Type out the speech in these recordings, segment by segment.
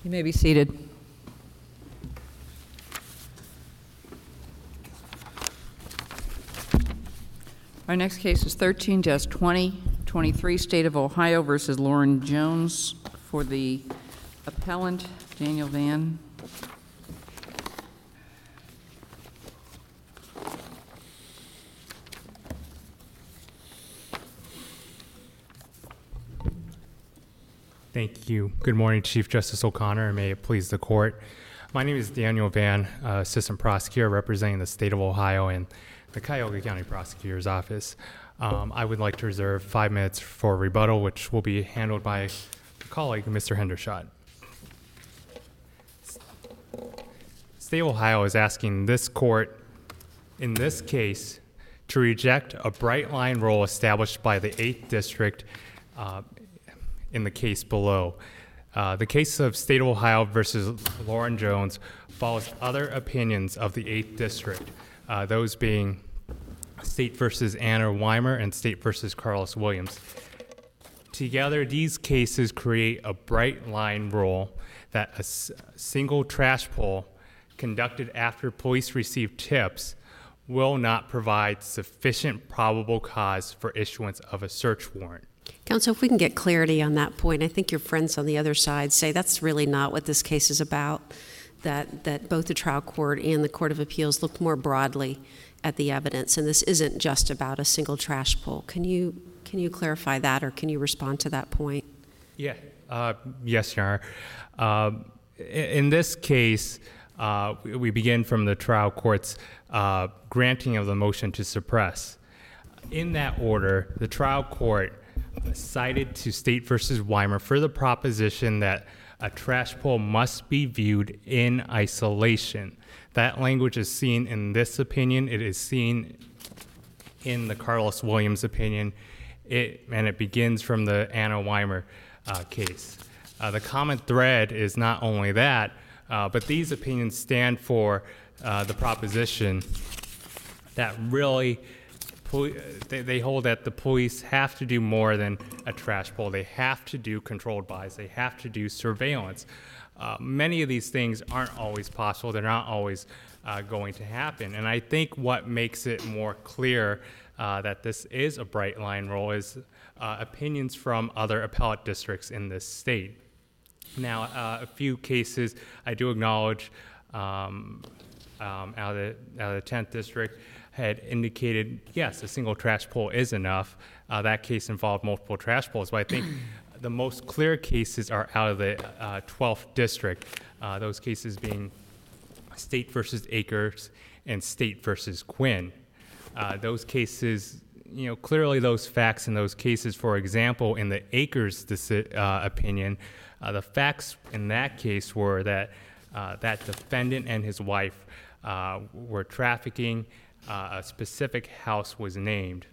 You may be seated. Our next case is 13-2023, State of Ohio versus Lauren Jones. For the appellant, Daniel Van. Thank you. Good morning, Chief Justice O'Connor, and may it please the court. My name is Daniel Van, Assistant Prosecutor representing the State of Ohio and the Cuyahoga County Prosecutor's Office. I would like to reserve 5 minutes for rebuttal, which will be handled by a colleague, Mr. Hendershot. State of Ohio is asking this court, in this case, to reject a bright line rule established by the 8th District in the case below. The case of State of Ohio versus Lauren Jones follows other opinions of the 8th District, those being State versus Anna Weimer and State versus Carlos Williams. Together, these cases create a bright line rule that a single trash pull conducted after police received tips will not provide sufficient probable cause for issuance of a search warrant. Counsel, if we can get clarity on that point, I think your friends on the other side say that's really not what this case is about, that both the trial court and the Court of Appeals looked more broadly at the evidence, and this isn't just about a single trash pull. Can you clarify that, or can you respond to that point? Yeah. Yes, Your Honor. In this case, we begin from the trial court's granting of the motion to suppress. In that order, the trial court cited to State versus Weimer for the proposition that a trash pull must be viewed in isolation. That language is seen in this opinion. It is seen in the Carlos Williams opinion, and it begins from the Anna Weimer case. The common thread is not only that, but these opinions stand for the proposition that really they hold that the police have to do more than a trash pull. They have to do controlled buys. They have to do surveillance. Many of these things aren't always possible. They're not always going to happen. And I think what makes it more clear that this is a bright line rule is opinions from other appellate districts in this state. Now, a few cases I do acknowledge out of the 10th district had indicated, yes, a single trash pull is enough. That case involved multiple trash pulls, but I think the most clear cases are out of the 12th district, those cases being State versus Akers and State versus Quinn. Those cases, clearly those facts in those cases, for example, in the Akers opinion, the facts in that case were that that defendant and his wife were trafficking. A specific house was named.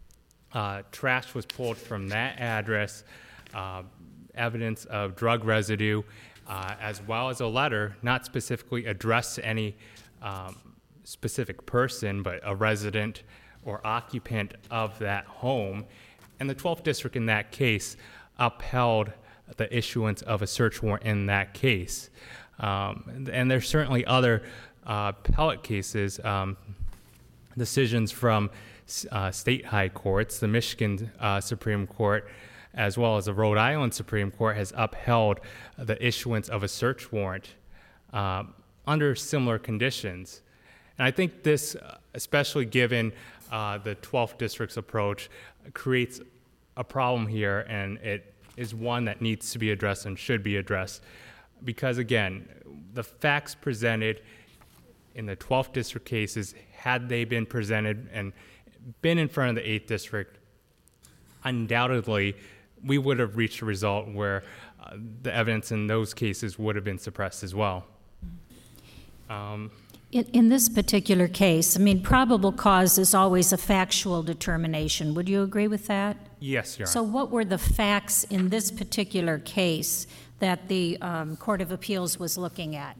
Trash was pulled from that address, evidence of drug residue, as well as a letter not specifically addressed to any specific person, but a resident or occupant of that home. And the 12th district in that case upheld the issuance of a search warrant in that case. And there's certainly other appellate cases, decisions from state high courts. The Michigan Supreme Court, as well as the Rhode Island Supreme Court, has upheld the issuance of a search warrant under similar conditions. And I think this, especially given the 12th district's approach, creates a problem here, and it is one that needs to be addressed and should be addressed. Because again, the facts presented in the 12th district cases, had they been presented and been in front of the 8th district, undoubtedly we would have reached a result where the evidence in those cases would have been suppressed as well. In this particular case, probable cause is always a factual determination. Would you agree with that? Yes, Your Honor. So what were the facts in this particular case that the Court of Appeals was looking at?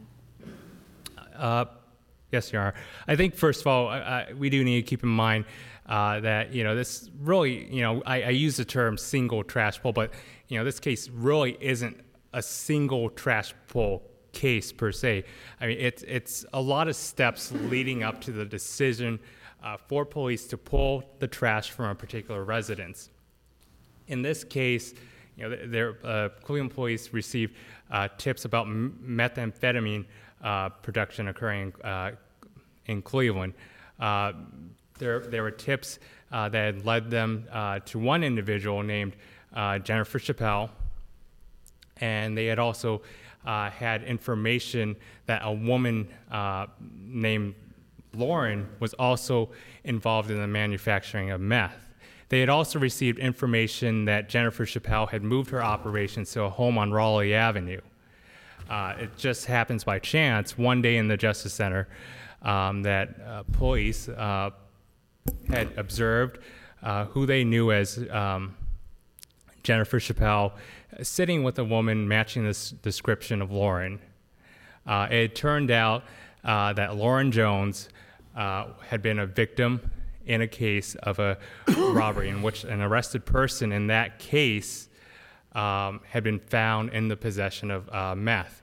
Yes, Your Honor. I think, first of all, we do need to keep in mind that, this really, I use the term single trash pull, but, this case really isn't a single trash pull case per se. I mean, it's a lot of steps leading up to the decision for police to pull the trash from a particular residence. In this case, Cleveland police received tips about methamphetamine production occurring in Cleveland. There were tips that had led them to one individual named Jennifer Chappelle, and they had also had information that a woman named Lauren was also involved in the manufacturing of meth. They had also received information that Jennifer Chappelle had moved her operations to a home on Raleigh Avenue. It just happens by chance one day in the Justice Center that police had observed who they knew as Jennifer Chappelle sitting with a woman matching this description of Lauren. It turned out that Lauren Jones had been a victim in a case of a robbery in which an arrested person in that case had been found in the possession of meth.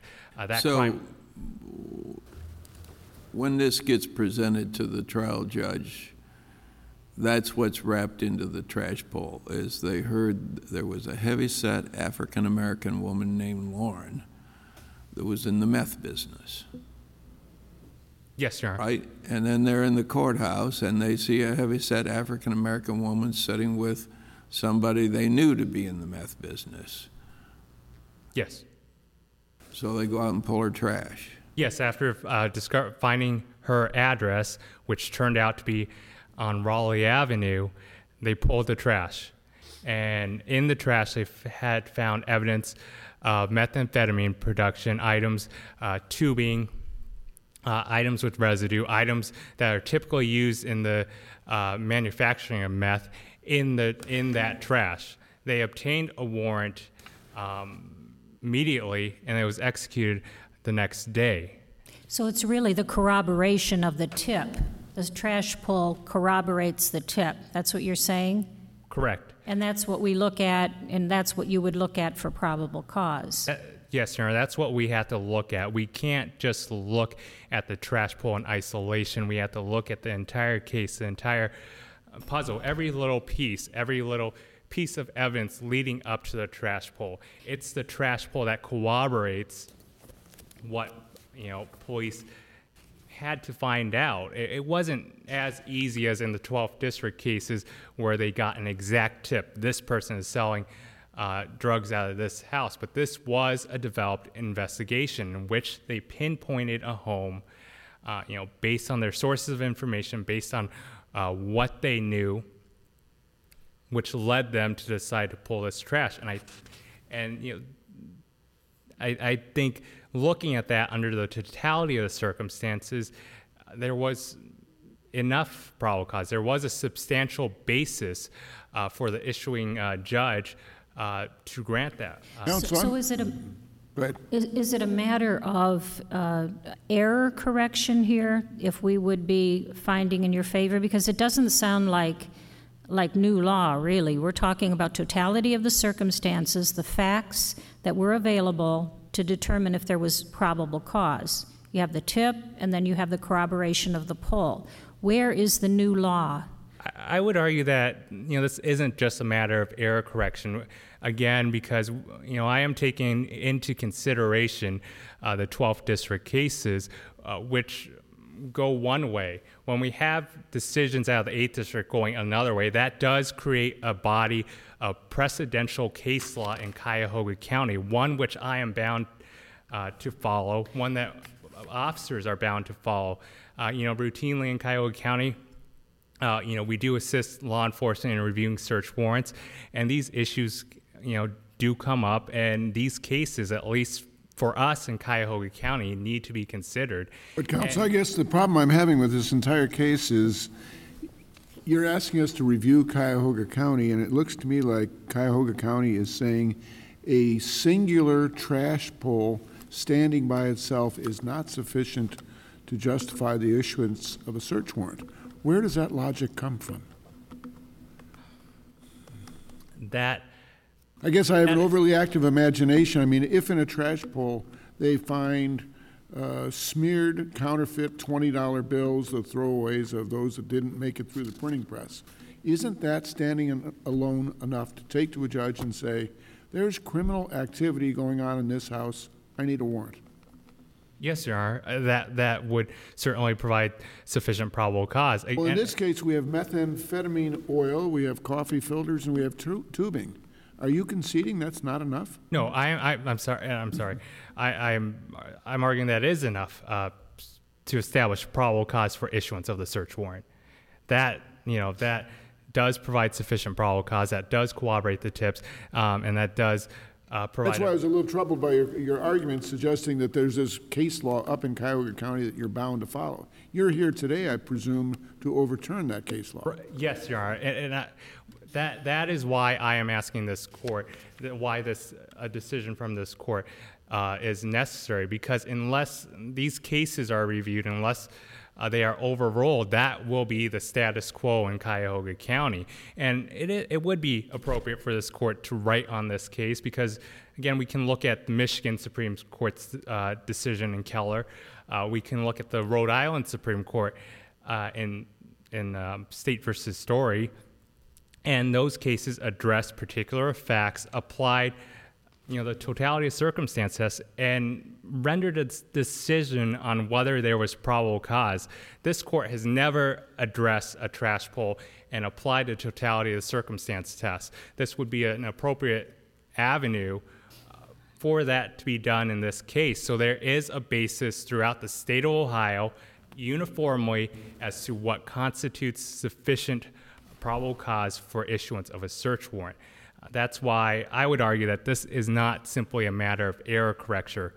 When this gets presented to the trial judge, that's what's wrapped into the trash pull, is they heard there was a heavyset African-American woman named Lauren that was in the meth business. Yes, Your Honor. Right? And then they're in the courthouse and they see a heavyset African-American woman sitting with somebody they knew to be in the meth business. Yes. So they go out and pull her trash. Yes, after finding her address, which turned out to be on Raleigh Avenue, they pulled the trash. And in the trash, they had found evidence of methamphetamine production, items, tubing, items with residue, items that are typically used in the manufacturing of meth in that trash. They obtained a warrant immediately, and it was executed the next day. So it's really the corroboration of the tip. The trash pull corroborates the tip. That's what you're saying? Correct. And that's what we look at, and that's what you would look at for probable cause. Yes, Your Honor, that's what we have to look at. We can't just look at the trash pull in isolation. We have to look at the entire case, the entire puzzle, every little piece of evidence leading up to the trash pull. It's the trash pull that corroborates what police had to find out. It wasn't as easy as in the 12th District cases where they got an exact tip. This person is selling drugs out of this house. But this was a developed investigation in which they pinpointed a home, based on their sources of information, based on what they knew, which led them to decide to pull this trash. I think looking at that under the totality of the circumstances, there was enough probable cause. There was a substantial basis for the issuing judge to grant that. So is it a matter of error correction here, if we would be finding in your favor? Because it doesn't sound like new law, really. We're talking about totality of the circumstances, the facts that were available to determine if there was probable cause. You have the tip, and then you have the corroboration of the pull. Where is the new law? I would argue that this isn't just a matter of error correction, again, because I am taking into consideration the 12th District cases, which go one way. When we have decisions out of the 8th District going another way, that does create a body of precedential case law in Cuyahoga County, one which I am bound to follow, one that officers are bound to follow. Routinely in Cuyahoga County, we do assist law enforcement in reviewing search warrants, and these issues, do come up, and these cases, at least for us in Cuyahoga County, need to be considered. But counsel, I guess the problem I'm having with this entire case is you're asking us to review Cuyahoga County, and it looks to me like Cuyahoga County is saying a singular trash pull standing by itself is not sufficient to justify the issuance of a search warrant. Where does that logic come from? That I guess I have an overly active imagination. I mean, if in a trash pull they find smeared counterfeit $20 bills, the throwaways of those that didn't make it through the printing press, isn't that standing alone enough to take to a judge and say, there's criminal activity going on in this house, I need a warrant? Yes, Your Honor. That would certainly provide sufficient probable cause. Well, in this case, we have methamphetamine oil, we have coffee filters, and we have tubing. Are you conceding that's not enough? No, I'm sorry. I'm arguing that is enough to establish probable cause for issuance of the search warrant. That does provide sufficient probable cause. That does corroborate the tips, and that does provide. That's why I was a little troubled by your argument suggesting that there's this case law up in Cuyahoga County that you're bound to follow. You're here today, I presume, to overturn that case law. Yes, Your Honor, and that is why I am asking this court, why a decision from this court is necessary, because unless these cases are reviewed, unless they are overruled, that will be the status quo in Cuyahoga County. And it would be appropriate for this court to write on this case because, again, we can look at the Michigan Supreme Court's decision in Keller. We can look at the Rhode Island Supreme Court in State versus Story. And those cases address particular facts, applied the totality of circumstance test, and rendered a decision on whether there was probable cause. This court has never addressed a trash pull and applied the totality of the circumstance test. This would be an appropriate avenue for that to be done in this case. So there is a basis throughout the state of Ohio uniformly as to what constitutes sufficient probable cause for issuance of a search warrant. That's why I would argue that this is not simply a matter of error correction.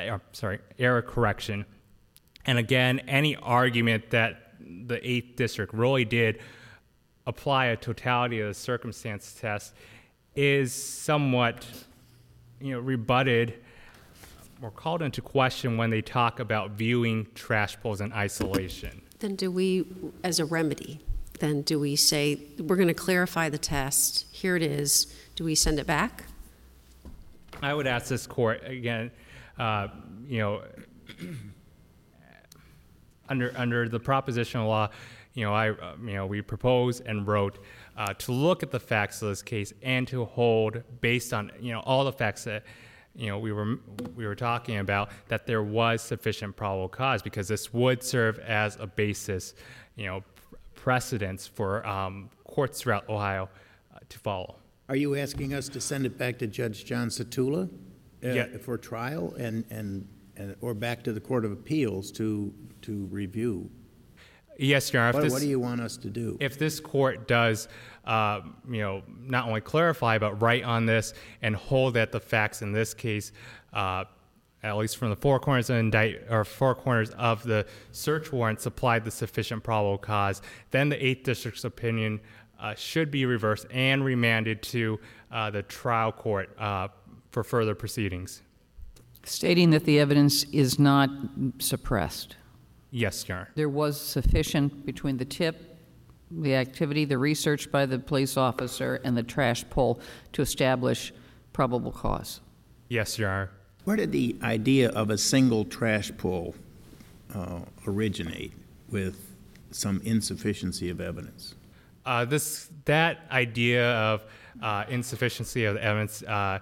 And again, any argument that the 8th District really did apply a totality of the circumstance test is somewhat, rebutted or called into question when they talk about viewing trash pulls in isolation. Then do we, as a remedy, then do we say, we're going to clarify the test, here it is, do we send it back? I would ask this court, again, under the propositional law, we propose and wrote to look at the facts of this case and to hold, based on, all the facts that, we were talking about, that there was sufficient probable cause, because this would serve as a basis, precedents for courts throughout Ohio to follow. Are you asking us to send it back to Judge John Satula for trial and or back to the Court of Appeals to review? Yes, Your Honor. What do you want us to do? If this court does, not only clarify but write on this and hold that the facts in this case, at least from the four corners of the search warrant, supplied the sufficient probable cause, then the 8th District's opinion should be reversed and remanded to the trial court for further proceedings. Stating that the evidence is not suppressed. Yes, Your Honor. There was sufficient between the tip, the activity, the research by the police officer, and the trash pull to establish probable cause. Yes, Your Honor. Where did the idea of a single trash pull originate with some insufficiency of evidence? That idea of insufficiency of the evidence, I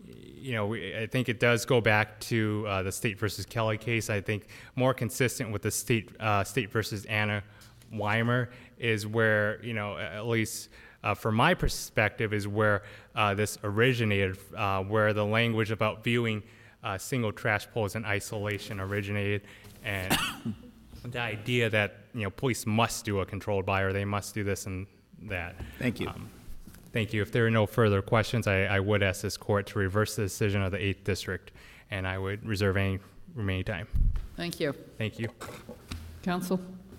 think it does go back to the State versus Kelly case. I think more consistent with the State versus Anna Weimer is where, at least from my perspective, is where this originated, where the language about viewing single trash pulls in isolation originated, and the idea that police must do a controlled buy, or they must do this and that. Thank you. Thank you. If there are no further questions, I would ask this court to reverse the decision of the 8th District, and I would reserve any remaining time. Thank you. Thank you. Counsel?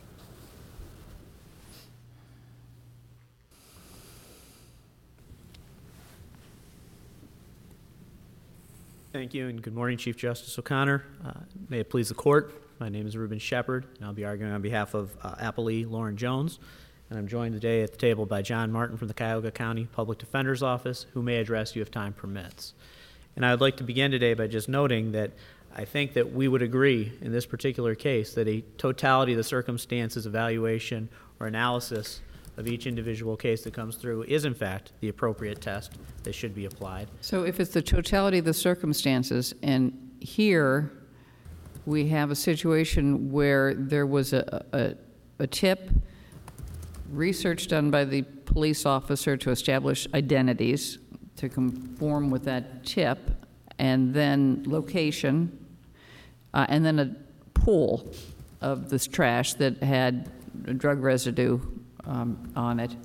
Thank you, and good morning, Chief Justice O'Connor. May it please the court, my name is Reuben Shepard, and I'll be arguing on behalf of appellee Lauren Jones. and I'm joined today at the table by John Martin from the Cuyahoga County Public Defender's Office, who may address you if time permits. And I would like to begin today by just noting that I think that we would agree in this particular case that a totality of the circumstances evaluation or analysis of each individual case that comes through is in fact the appropriate test that should be applied. So if it's the totality of the circumstances, and here we have a situation where there was a tip, research done by the police officer to establish identities to conform with that tip, and then location, and then a pool of this trash that had drug residue on it.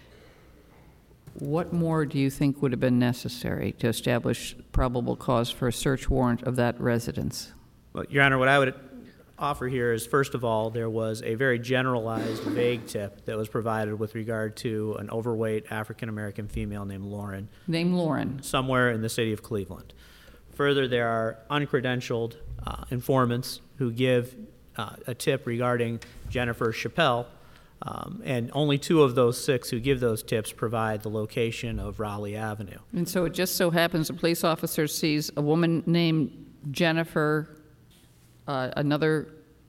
What more do you think would have been necessary to establish probable cause for a search warrant of that residence? Well, Your Honor, what I would offer here is, first of all, there was a very generalized, vague tip that was provided with regard to an overweight African-American female named Lauren. Name Lauren. Somewhere in the city of Cleveland. Further, there are uncredentialed informants who give a tip regarding Jennifer Chappelle, and only 2 of those 6 who give those tips provide the location of Raleigh Avenue. And so it just so happens a police officer sees a woman named Jennifer, another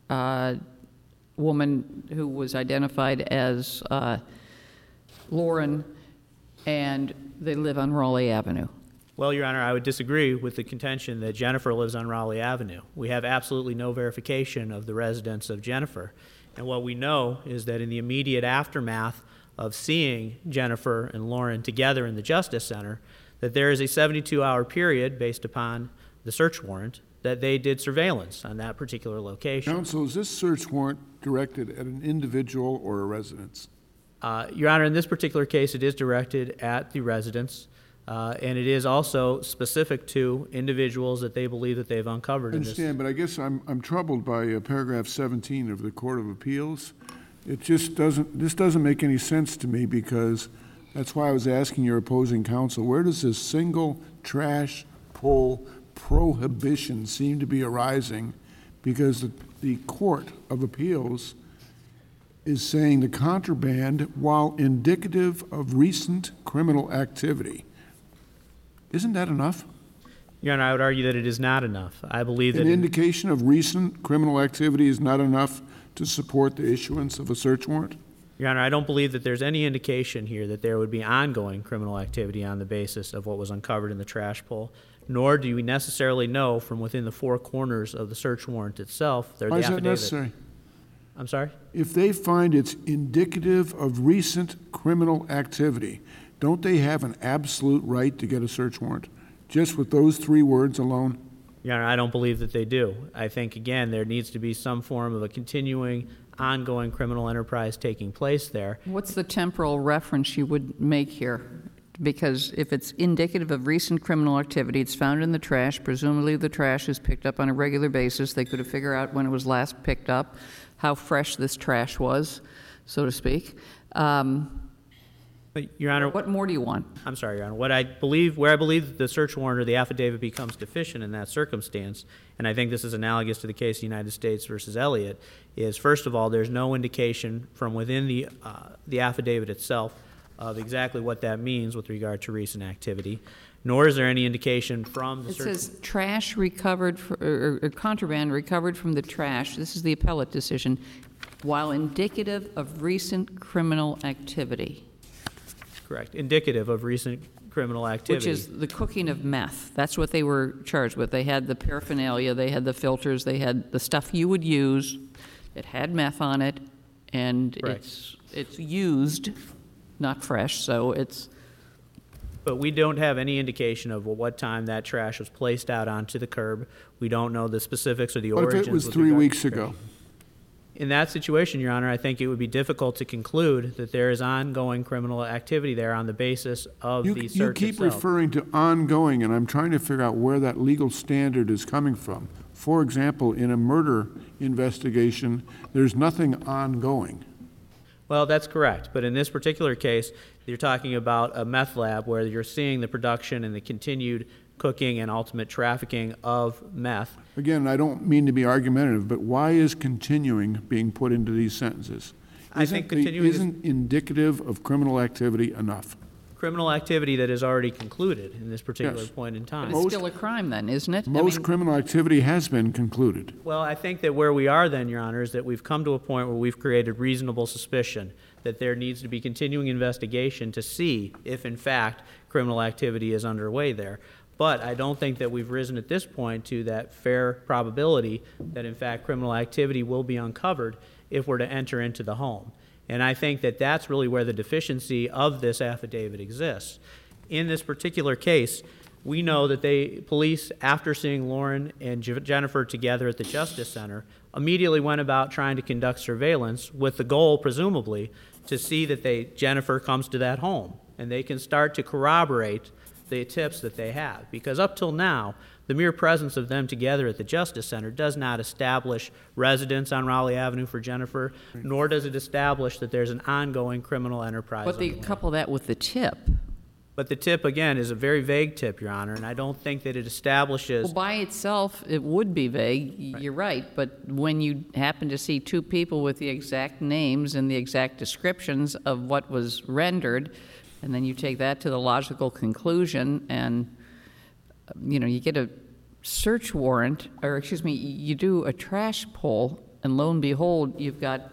woman who was identified as Lauren, and they live on Raleigh Avenue. Well, Your Honor, I would disagree with the contention that Jennifer lives on Raleigh Avenue. We have absolutely no verification of the residence of Jennifer. And what we know is that in the immediate aftermath of seeing Jennifer and Lauren together in the Justice Center, that there is a 72-hour period based upon the search warrant that they did surveillance on that particular location. Counsel, is this search warrant directed at an individual or a residence? Your Honor, in this particular case, it is directed at the residence, and it is also specific to individuals that they believe that they've uncovered. I understand, but I guess I'm troubled by paragraph 17 of the Court of Appeals. It just doesn't make any sense to me, because that's why I was asking your opposing counsel, where does this single trash pull prohibition seem to be arising? Because the Court of Appeals is saying the contraband, while indicative of recent criminal activity. Isn't that enough? Your Honor, I would argue that it is not enough. I believe that an indication of recent criminal activity is not enough to support the issuance of a search warrant? Your Honor, I don't believe that there's any indication here that there would be ongoing criminal activity on the basis of what was uncovered in the trash pull, nor do we necessarily know from within the 4 corners of the search warrant itself. Why is that necessary? I'm sorry? If they find it's indicative of recent criminal activity, don't they have an absolute right to get a search warrant, just with those 3 words alone? Your Honor, I don't believe that they do. I think, again, there needs to be some form of a continuing, ongoing criminal enterprise taking place there. What's the temporal reference you would make here? Because if it's indicative of recent criminal activity, it's found in the trash. Presumably the trash is picked up on a regular basis. They could have figured out when it was last picked up, how fresh this trash was, so to speak. But, Your Honor, what more do you want? I'm sorry, Your Honor. Where I believe that the search warrant or the affidavit becomes deficient in that circumstance, and I think this is analogous to the case of United States versus Elliott, is first of all, there's no indication from within the affidavit itself of exactly what that means with regard to recent activity, nor is there any indication from the search. It says trash recovered, or contraband recovered from the trash. This is the appellate decision, while indicative of recent criminal activity. Correct. Indicative of recent criminal activity. Which is the cooking of meth. That's what they were charged with. They had the paraphernalia, they had the filters, they had the stuff you would use. It had meth on it, and it's used, not fresh, so it's... But we don't have any indication of what time that trash was placed out onto the curb. We don't know the specifics or the origins. What if it was 3 weeks ago? In that situation, Your Honor, I think it would be difficult to conclude that there is ongoing criminal activity there on the basis of the search You keep itself. referring to ongoing, and I'm trying to figure out where that legal standard is coming from. For example, in a murder investigation, there's nothing ongoing. Well, that's correct. But in this particular case, you're talking about a meth lab where you're seeing the production and the continued cooking and ultimate trafficking of meth. Again, I don't mean to be argumentative, but why is continuing being put into these sentences? I think continuing this Isn't indicative of criminal activity enough? criminal activity that is already concluded in this particular Yes. point in time. But it's still a crime then, isn't it? I Most mean, criminal activity has been concluded. Well, I think that where we are then, Your Honor, is that we've come to a point where we've created reasonable suspicion that there needs to be continuing investigation to see if, in fact, criminal activity is underway there. But I don't think that we've risen at this point to that fair probability that, in fact, criminal activity will be uncovered if we're to enter into the home. And I think that that's really where the deficiency of this affidavit exists. In this particular case, we know that police, after seeing Lauren and Jennifer together at the Justice Center, immediately went about trying to conduct surveillance with the goal, presumably, to see that Jennifer comes to that home and they can start to corroborate the tips that they have. Because up till now, the mere presence of them together at the Justice Center does not establish residence on Raleigh Avenue for Jennifer, nor does it establish that there's an ongoing criminal enterprise. But they couple that with the tip. But the tip, again, is a very vague tip, Your Honor, and I don't think that it establishes. Well, by itself, it would be vague. You're right. But when you happen to see two people with the exact names and the exact descriptions of what was rendered, and then you take that to the logical conclusion, and you get a search warrant, or excuse me, you do a trash pull, and lo and behold, you've got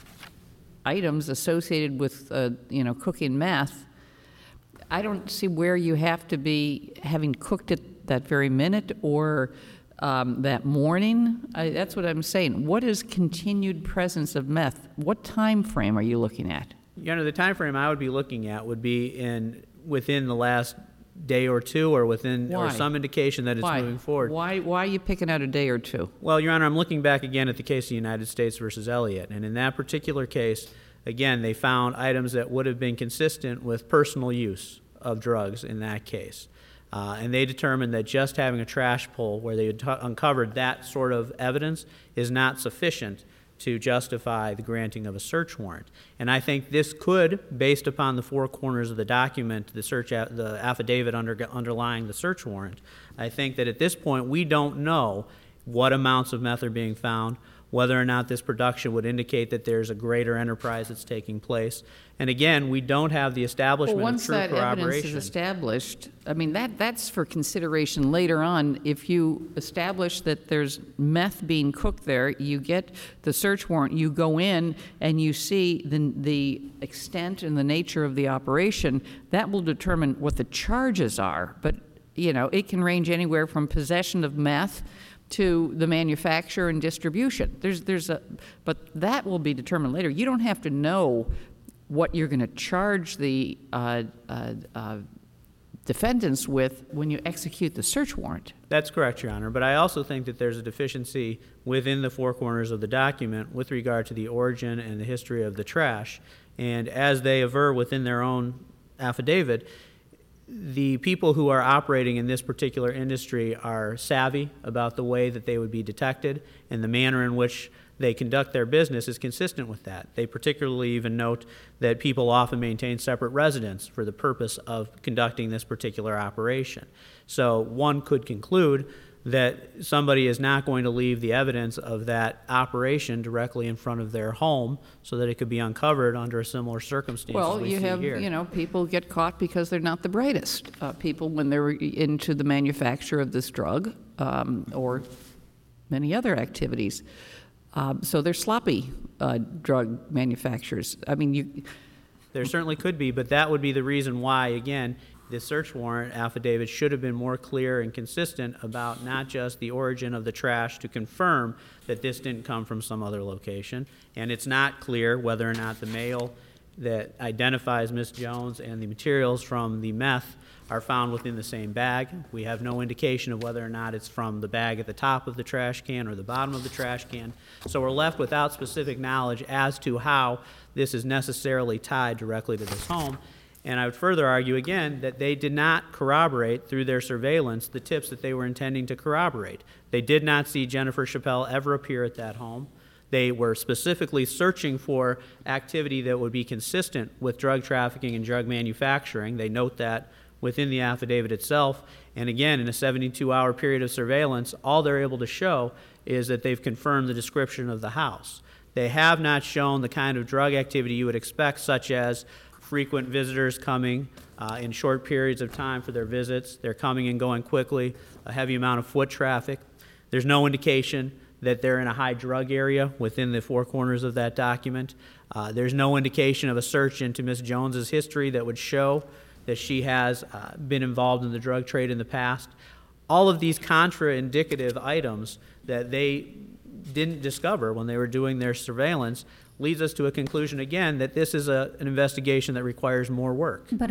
items associated with cooking meth. I don't see where you have to be having cooked it that very minute or that morning. That's what I'm saying. What is continued presence of meth? What time frame are you looking at? The time frame I would be looking at would be within the last day or two, or or some indication that it's moving forward. Why are you picking out a day or two? Well, Your Honor, I'm looking back again at the case of United States versus Elliott, and in that particular case, again, they found items that would have been consistent with personal use of drugs in that case. And they determined that just having a trash pull where they had uncovered that sort of evidence is not sufficient to justify the granting of a search warrant. And I think this could, based upon the four corners of the document, the affidavit underlying the search warrant, I think that at this point we don't know what amounts of meth are being found, whether or not this production would indicate that there's a greater enterprise that's taking place. And again, we don't have the establishment of true corroboration. Once that evidence is established, I mean, that's for consideration later on. If you establish that there's meth being cooked there, you get the search warrant, you go in and you see the extent and the nature of the operation, that will determine what the charges are. But, it can range anywhere from possession of meth to the manufacture and distribution. But that will be determined later. You don't have to know what you're going to charge the defendants with when you execute the search warrant. That's correct, Your Honor. But I also think that there's a deficiency within the four corners of the document with regard to the origin and the history of the trash. And as they aver within their own affidavit, the people who are operating in this particular industry are savvy about the way that they would be detected, and the manner in which they conduct their business is consistent with that. They particularly even note that people often maintain separate residence for the purpose of conducting this particular operation. So one could conclude that somebody is not going to leave the evidence of that operation directly in front of their home so that it could be uncovered under a similar circumstance. Well, you have, people get caught because they're not the brightest. People, when they're into the manufacture of this drug or many other activities. So they're sloppy drug manufacturers. I mean, there certainly could be, but that would be the reason why, again, the search warrant affidavit should have been more clear and consistent about not just the origin of the trash to confirm that this didn't come from some other location, and it's not clear whether or not the mail that identifies Ms. Jones and the materials from the meth are found within the same bag. We have no indication of whether or not it's from the bag at the top of the trash can or the bottom of the trash can. So we're left without specific knowledge as to how this is necessarily tied directly to this home. And I would further argue, again, that they did not corroborate through their surveillance the tips that they were intending to corroborate. They did not see Jennifer Chappelle ever appear at that home. They were specifically searching for activity that would be consistent with drug trafficking and drug manufacturing. They note that within the affidavit itself. And again, in a 72-hour period of surveillance, all they're able to show is that they've confirmed the description of the house. They have not shown the kind of drug activity you would expect, such as frequent visitors coming in short periods of time for their visits. They're coming and going quickly, a heavy amount of foot traffic. There's no indication that they're in a high drug area within the four corners of that document. There's no indication of a search into Ms. Jones's history that would show that she has been involved in the drug trade in the past. All of these contraindicative items that they didn't discover when they were doing their surveillance leads us to a conclusion again that this is an investigation that requires more work. But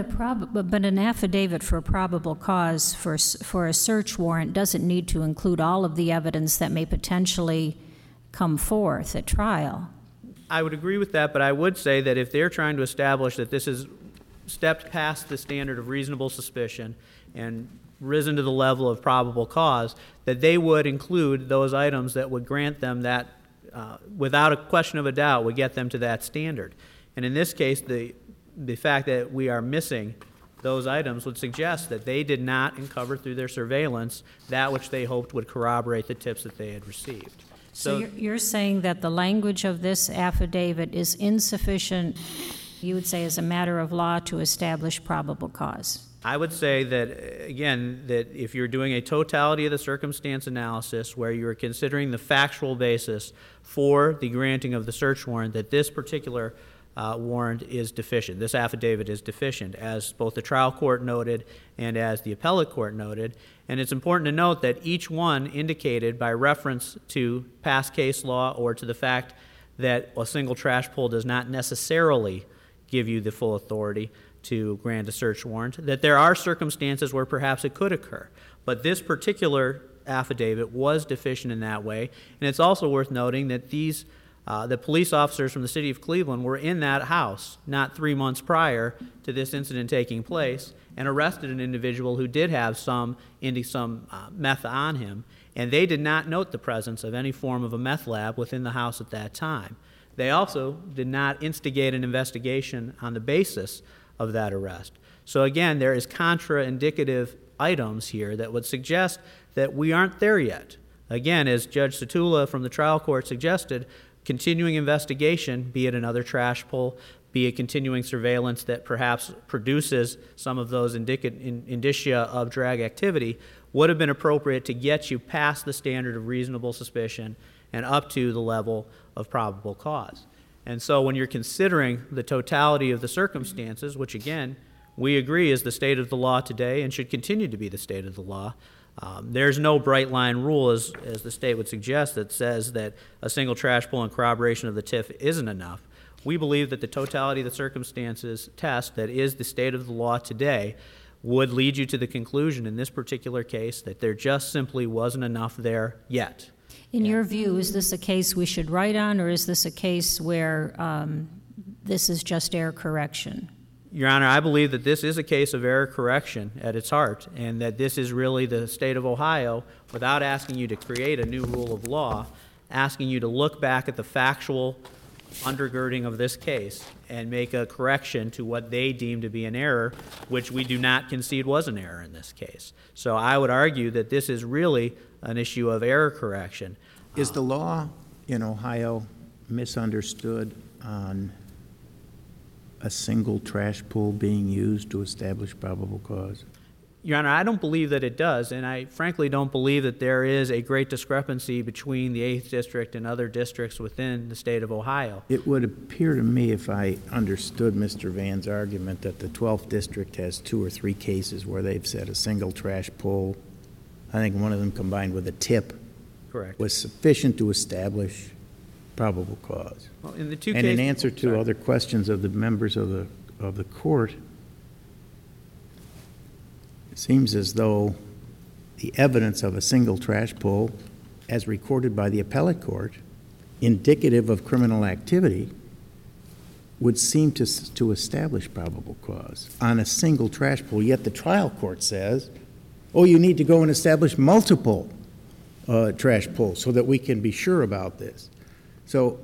an affidavit for a probable cause for a search warrant doesn't need to include all of the evidence that may potentially come forth at trial. I would agree with that, but I would say that if they're trying to establish that this has stepped past the standard of reasonable suspicion and risen to the level of probable cause, that they would include those items that would grant them that, without a question of a doubt, would get them to that standard. And in this case, the fact that we are missing those items would suggest that they did not uncover through their surveillance that which they hoped would corroborate the tips that they had received. So you're saying that the language of this affidavit is insufficient, you would say, as a matter of law to establish probable cause? I would say that, again, that if you're doing a totality of the circumstance analysis where you're considering the factual basis for the granting of the search warrant, that this particular warrant is deficient. This affidavit is deficient, as both the trial court noted and as the appellate court noted. And it's important to note that each one indicated by reference to past case law or to the fact that a single trash pull does not necessarily give you the full authority to grant a search warrant, that there are circumstances where perhaps it could occur. But this particular affidavit was deficient in that way. And it's also worth noting that the police officers from the city of Cleveland were in that house not 3 months prior to this incident taking place and arrested an individual who did have some meth on him, and they did not note the presence of any form of a meth lab within the house at that time. They also did not instigate an investigation on the basis of that arrest. So again, there is contraindicative items here that would suggest that we aren't there yet. Again, as Judge Satula from the trial court suggested, continuing investigation, be it another trash pull, be it continuing surveillance that perhaps produces some of those indicia of drag activity, would have been appropriate to get you past the standard of reasonable suspicion and up to the level of probable cause. And so when you're considering the totality of the circumstances, which again, we agree is the state of the law today and should continue to be the state of the law, there's no bright line rule, as the state would suggest, that says that a single trash pull and corroboration of the TIF isn't enough. We believe that the totality of the circumstances test that is the state of the law today would lead you to the conclusion in this particular case that there just simply wasn't enough there yet. In your view, is this a case we should write on, or is this a case where this is just error correction? Your Honor, I believe that this is a case of error correction at its heart, and that this is really the state of Ohio, without asking you to create a new rule of law, asking you to look back at the factual undergirding of this case and make a correction to what they deem to be an error, which we do not concede was an error in this case. So I would argue that this is really an issue of error correction. Is the law in Ohio misunderstood on a single trash pull being used to establish probable cause? Your Honor, I don't believe that it does, and I frankly don't believe that there is a great discrepancy between the 8th District and other districts within the state of Ohio. It would appear to me, if I understood Mr. Van's argument, that the 12th District has 2 or 3 cases where they've said a single trash pull, I think one of them combined with a tip, Correct. was sufficient to establish probable cause. Well, in the two And cases, in answer to other questions of the members of the court, it seems as though the evidence of a single trash pull, as recorded by the appellate court, indicative of criminal activity, would seem to establish probable cause on a single trash pull. Yet the trial court says, oh, you need to go and establish multiple trash pulls so that we can be sure about this. So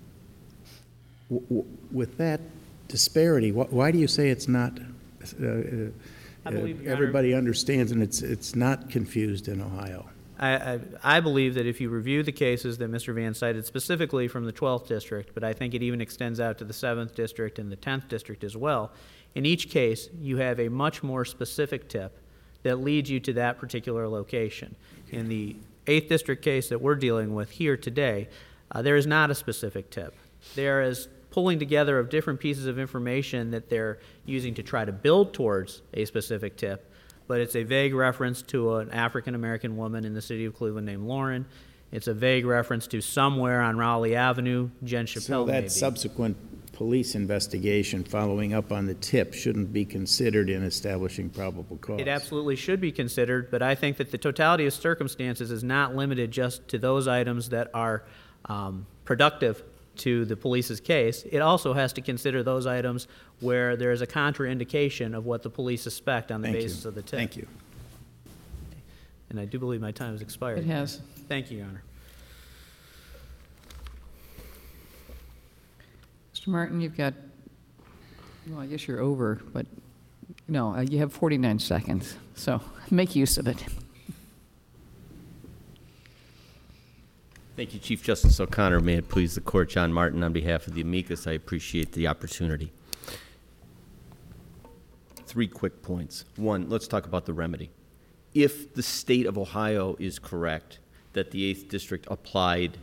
with that disparity, why do you say it's not I believe, Your Honor, everybody understands and it's not confused in Ohio? I believe that if you review the cases that Mr. Van cited specifically from the 12th District, but I think it even extends out to the 7th District and the 10th District as well, in each case you have a much more specific tip that leads you to that particular location. In the 8th District case that we're dealing with here today, there is not a specific tip. There is pulling together of different pieces of information that they're using to try to build towards a specific tip, but it's a vague reference to an African-American woman in the city of Cleveland named Lauren. It's a vague reference to somewhere on Raleigh Avenue, Jen Chappelle So that maybe. subsequent police investigation following up on the tip shouldn't be considered in establishing probable cause? It absolutely should be considered, but I think that the totality of circumstances is not limited just to those items that are productive to the police's case. It also has to consider those items where there is a contraindication of what the police suspect on the basis of the tip. Thank you. And I do believe my time has expired. It has. Thank you, Your Honor. Mr. Martin, you've got, well, I guess you're over, but no, you have 49 seconds, so make use of it. Thank you, Chief Justice O'Connor. May it please the court, John Martin on behalf of the amicus. I appreciate the opportunity. 3 quick points. 1, let's talk about the remedy. If the state of Ohio is correct that the 8th District applied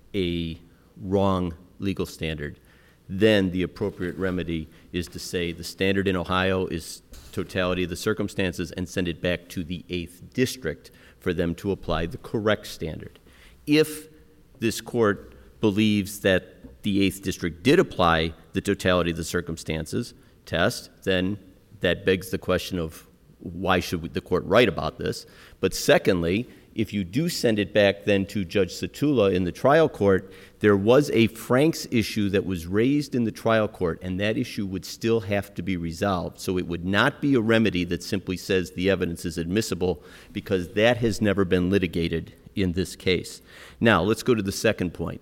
a wrong legal standard, then the appropriate remedy is to say the standard in Ohio is totality of the circumstances and send it back to the 8th District for them to apply the correct standard. If this court believes that the 8th District did apply the totality of the circumstances test, then that begs the question of why should the court write about this? But secondly, if you do send it back then to Judge Satula in the trial court, there was a Franks issue that was raised in the trial court, and that issue would still have to be resolved. So it would not be a remedy that simply says the evidence is admissible, because that has never been litigated in this case. Now, let's go to the second point.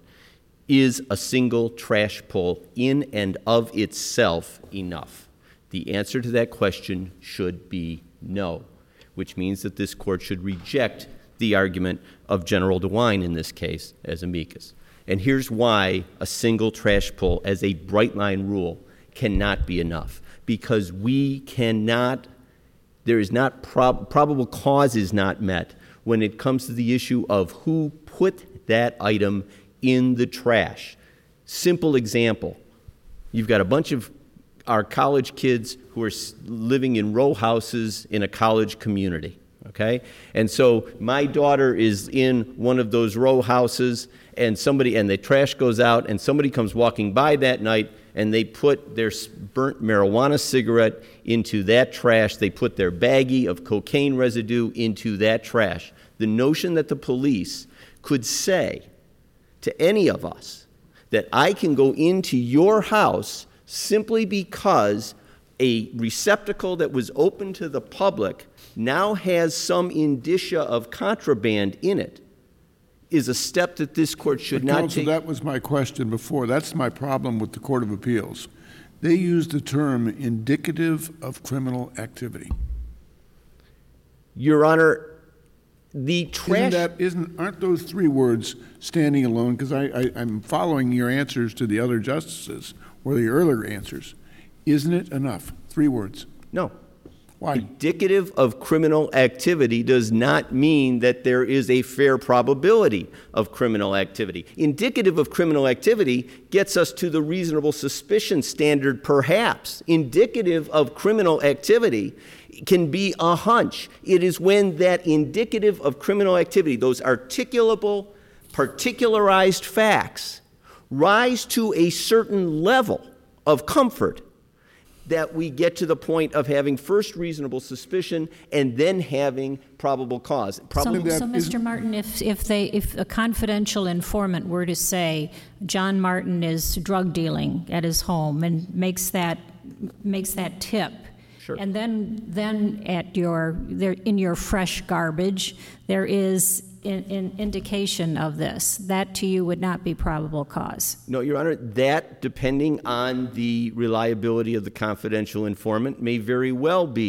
Is a single trash pull in and of itself enough? The answer to that question should be no, which means that this court should reject the argument of General DeWine in this case as amicus. And here's why a single trash pull as a bright line rule cannot be enough. Because we cannot, there is not, probable cause is not met when it comes to the issue of who put that item in the trash. Simple example. You've got a bunch of our college kids who are living in row houses in a college community, okay? And so my daughter is in one of those row houses, and the trash goes out, and somebody comes walking by that night, and they put their burnt marijuana cigarette into that trash. They put their baggie of cocaine residue into that trash. The notion that the police could say to any of us that I can go into your house simply because a receptacle that was open to the public now has some indicia of contraband in it is a step that this court should not Counsel, take. that was my question before. That's my problem with the Court of Appeals. They use the term indicative of criminal activity. Your Honor, the trash... Aren't those 3 words standing alone? Because I'm following your answers to the other justices, or the earlier answers. Isn't it enough? 3 words. No. Why? Indicative of criminal activity does not mean that there is a fair probability of criminal activity. Indicative of criminal activity gets us to the reasonable suspicion standard, perhaps. Indicative of criminal activity can be a hunch. It is when that indicative of criminal activity, those articulable, particularized facts, rise to a certain level of comfort that we get to the point of having first reasonable suspicion and then having probable cause. So, Mr. Martin, if a confidential informant were to say John Martin is drug dealing at his home and makes that tip, sure. And then in your fresh garbage there is an indication of this, that to you would not be probable cause. No, Your Honor, that, depending on the reliability of the confidential informant, may very well be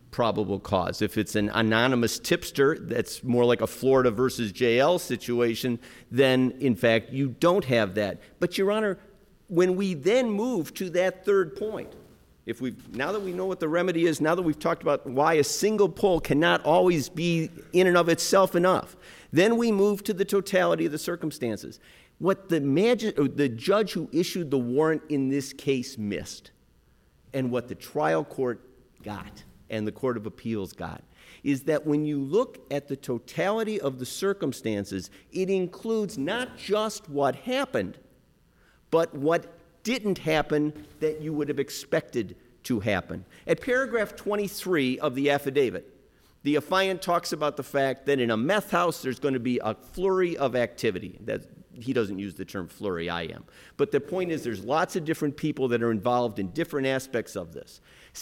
probable cause. If it's an anonymous tipster, that's more like a Florida versus JL situation, then in fact you don't have that. But Your Honor, when we then move to that third point, now that we know what the remedy is, now that we've talked about why a single pull cannot always be in and of itself enough, then we move to the totality of the circumstances. What the judge who issued the warrant in this case missed, and what the trial court got and the Court of Appeals got, is that when you look at the totality of the circumstances, it includes not just what happened, but what didn't happen that you would have expected to happen. At paragraph 23 of the affidavit, the affiant talks about the fact that in a meth house there's going to be a flurry of activity. He doesn't use the term flurry, I am. But the point is there's lots of different people that are involved in different aspects of this.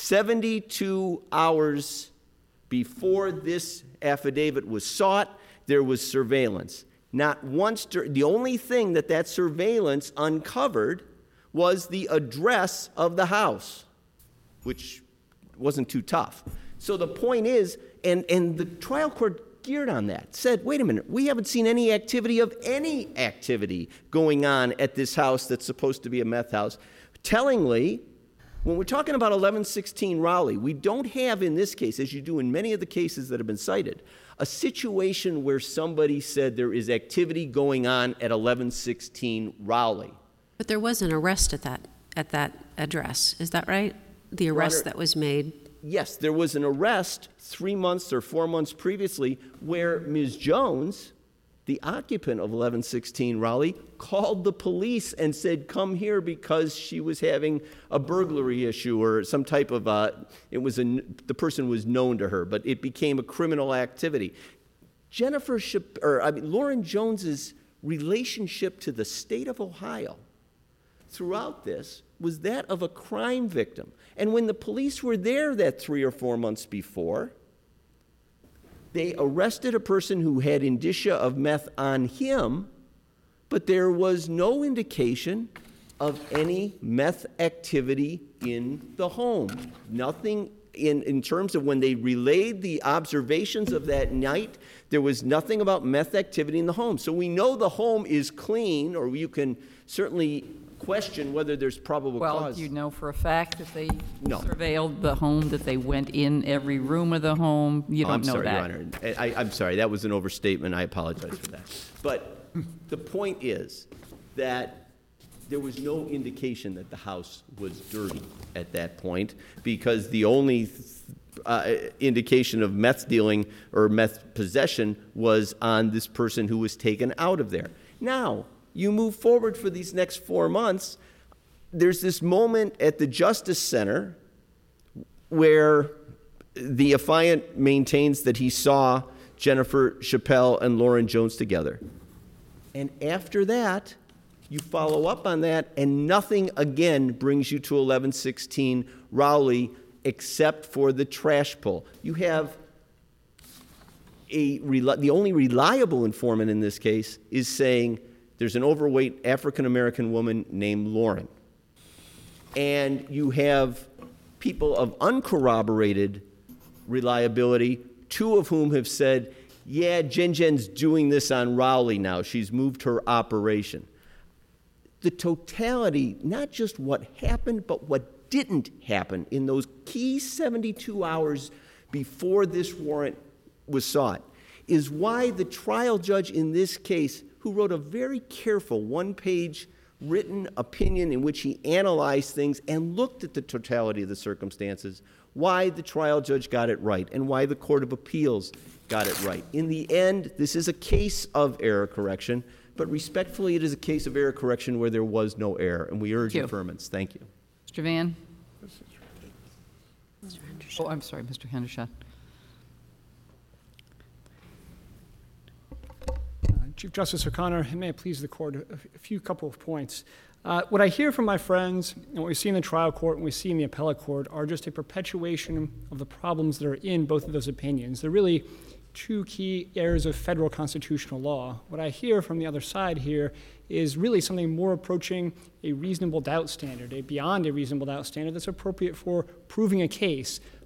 72 hours before this affidavit was sought, there was surveillance. Not once, the only thing that surveillance uncovered was the address of the house, which wasn't too tough. So the point is, and the trial court geared on that, said, wait a minute, we haven't seen any activity going on at this house that's supposed to be a meth house. Tellingly, when we're talking about 1116 Raleigh, we don't have in this case, as you do in many of the cases that have been cited, a situation where somebody said there is activity going on at 1116 Raleigh. But there was an arrest at that address. Is that right? The arrest that was made? Yes, there was an arrest 3 months or 4 months previously where Ms. Jones, the occupant of 1116 Raleigh, called the police and said, come here, because she was having a burglary issue or some type of, the person was known to her, but it became a criminal activity. Lauren Jones's relationship to the state of Ohio throughout this was that of a crime victim. And when the police were there that 3 or 4 months before, they arrested a person who had indicia of meth on him, but there was no indication of any meth activity in the home. Nothing in terms of when they relayed the observations of that night, there was nothing about meth activity in the home. So we know the home is clean, or you can certainly question whether there's probable cause. Well, you know for a fact that they surveilled the home, that they went in every room of the home? You don't know that. I'm sorry, Your Honor. I'm sorry. That was an overstatement. I apologize for that. But the point is that there was no indication that the house was dirty at that point, because the only indication of meth dealing or meth possession was on this person who was taken out of there. Now, you move forward for these next 4 months, there's this moment at the Justice Center where the affiant maintains that he saw Jennifer Chappelle and Lauren Jones together. And after that, you follow up on that, and nothing again brings you to 1116 Raleigh except for the trash pull. You have the only reliable informant in this case is saying there's an overweight African-American woman named Lauren. And you have people of uncorroborated reliability, 2 of whom have said, yeah, Jen's doing this on Raleigh now. She's moved her operation. The totality, not just what happened, but what didn't happen in those key 72 hours before this warrant was sought, is why the trial judge in this case, who wrote a very careful 1-page written opinion in which he analyzed things and looked at the totality of the circumstances, why the trial judge got it right and why the Court of Appeals got it right. In the end, this is a case of error correction, but respectfully, it is a case of error correction where there was no error, and we urge affirmance. Thank you. Mr. Vann? Oh, I'm sorry, Mr. Hendershot. Chief Justice O'Connor, may it please the Court, a couple of points. What I hear from my friends, and what we see in the trial court and we see in the appellate court, are just a perpetuation of the problems that are in both of those opinions. They're really 2 key areas of federal constitutional law. What I hear from the other side here is really something more approaching a reasonable doubt standard, beyond a reasonable doubt standard that's appropriate for proving a case,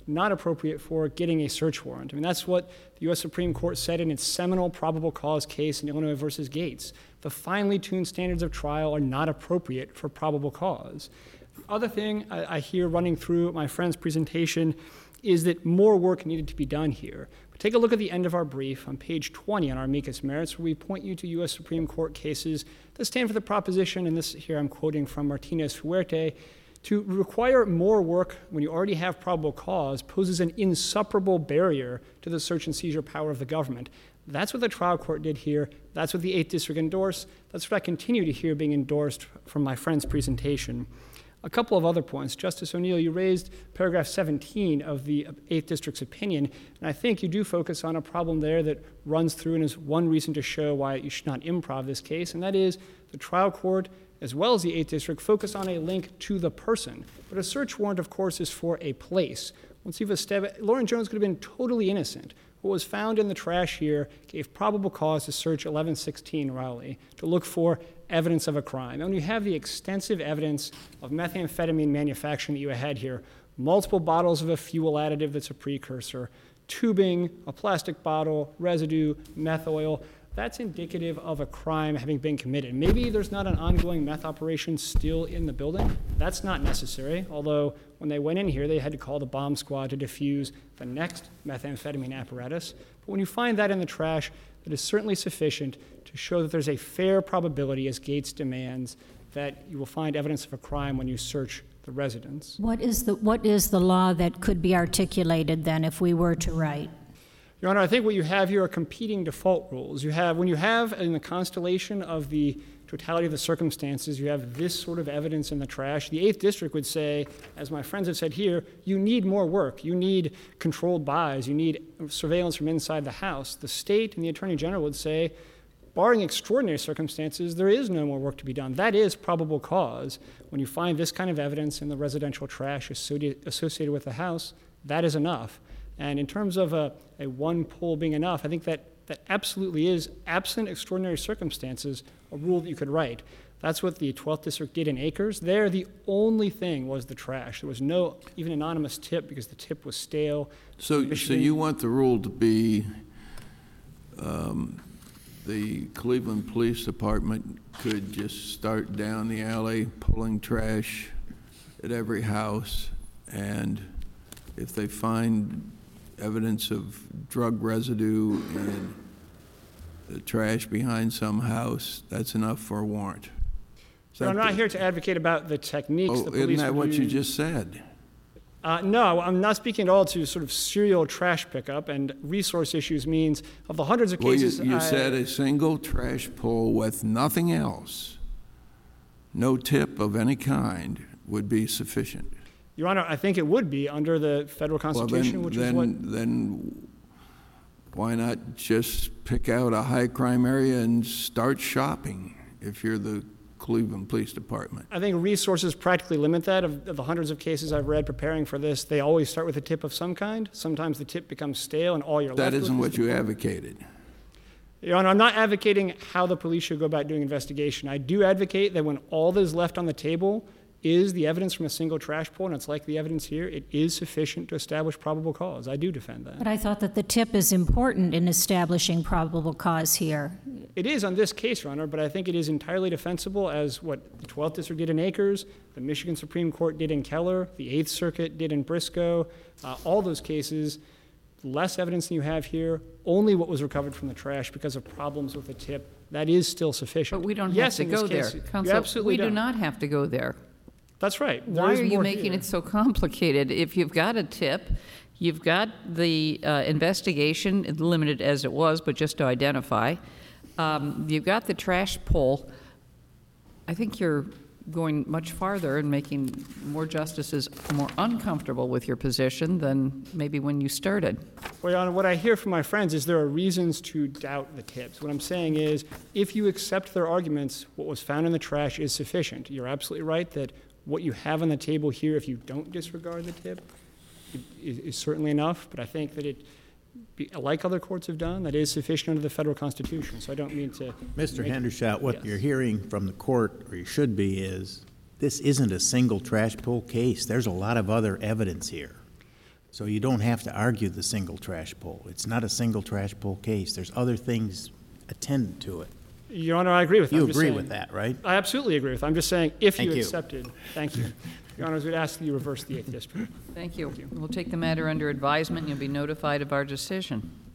not appropriate for getting a search warrant. I mean, that's what the U.S. Supreme Court said in its seminal probable cause case in Illinois versus Gates. The finely tuned standards of trial are not appropriate for probable cause. The other thing I hear running through my friend's presentation is that more work needed to be done here. But take a look at the end of our brief on page 20 on our amicus merits, where we point you to U.S. Supreme Court cases that stand for the proposition, and this here I'm quoting from Martinez-Huerte, to require more work when you already have probable cause poses an insuperable barrier to the search and seizure power of the government. That's what the trial court did here. That's what the 8th District endorsed. That's what I continue to hear being endorsed from my friend's presentation. A couple of other points. Justice O'Neill, you raised paragraph 17 of the 8th District's opinion, and I think you do focus on a problem there that runs through and is one reason to show why you should not improv this case, and that is the trial court, as well as the 8th District, focus on a link to the person. But a search warrant, of course, is for a place. Once you've established, Lauren Jones could have been totally innocent. What was found in the trash here gave probable cause to search 1116 Raleigh to look for evidence of a crime. And when you have the extensive evidence of methamphetamine manufacturing that you had here, multiple bottles of a fuel additive that's a precursor, tubing, a plastic bottle, residue, meth oil, that's indicative of a crime having been committed. Maybe there's not an ongoing meth operation still in the building. That's not necessary, although when they went in here, they had to call the bomb squad to defuse the next methamphetamine apparatus. But when you find that in the trash, it is certainly sufficient to show that there's a fair probability, as Gates demands, that you will find evidence of a crime when you search the residence. What is the law that could be articulated then if we were to write? Your Honor, I think what you have here are competing default rules. When you have in the constellation of the totality of the circumstances, you have this sort of evidence in the trash. The 8th District would say, as my friends have said here, you need more work. You need controlled buys. You need surveillance from inside the house. The state and the Attorney General would say, barring extraordinary circumstances, there is no more work to be done. That is probable cause. When you find this kind of evidence in the residential trash associated with the house, that is enough. And in terms of a one pull being enough, I think that absolutely is, absent extraordinary circumstances, a rule that you could write. That's what the 12th District did in Acres. There, the only thing was the trash. There was no even anonymous tip because the tip was stale. So you want the rule to be the Cleveland Police Department could just start down the alley pulling trash at every house, and if they find evidence of drug residue in the trash behind some house, that's enough for a warrant. I'm not here to advocate about the techniques the police isn't that what use. you just said? No, I'm not speaking at all to sort of serial trash pickup, and resource issues means of the hundreds of cases. You said a single trash pull with nothing else, no tip of any kind, would be sufficient. Your Honor, I think it would be under the federal Constitution, Then why not just pick out a high crime area and start shopping if you're the Cleveland Police Department? I think resources practically limit that. Of the hundreds of cases I've read preparing for this, they always start with a tip of some kind. Sometimes the tip becomes stale and all you're left with. That isn't what you advocated. Your Honor, I'm not advocating how the police should go about doing investigation. I do advocate that when all that is left on the table is the evidence from a single trash pull, and it's like the evidence here, it is sufficient to establish probable cause. I do defend that. But I thought that the tip is important in establishing probable cause here. It is on this case, Your Honor, but I think it is entirely defensible as what the 12th District did in Acres, the Michigan Supreme Court did in Keller, the 8th Circuit did in Briscoe. All those cases, less evidence than you have here, only what was recovered from the trash because of problems with the tip. That is still sufficient. But we don't have to go there. Counsel, we do not have to go there. That's right. Why are you making it so complicated? If you've got a tip, you've got the investigation, limited as it was, but just to identify. You've got the trash pull. I think you're going much farther and making more justices more uncomfortable with your position than maybe when you started. Well, Your Honor, what I hear from my friends is there are reasons to doubt the tips. What I'm saying is, if you accept their arguments, what was found in the trash is sufficient. You're absolutely right that what you have on the table here, if you don't disregard the tip, is certainly enough. But I think that like other courts have done, that is sufficient under the federal Constitution. So I don't mean to. Mr. Hendershot, what you're hearing from the court, or you should be, is this isn't a single trash pull case. There's a lot of other evidence here. So you don't have to argue the single trash pull. It's not a single trash pull case. There's other things attendant to it. Your Honor, I agree with that. You I'm just agree saying- with that, right? I absolutely agree with that. I'm just saying, if Thank you you. accepted, thank you. Your Honors, we'd ask that you reverse the 8th District. Thank you. We'll take the matter under advisement, and you'll be notified of our decision.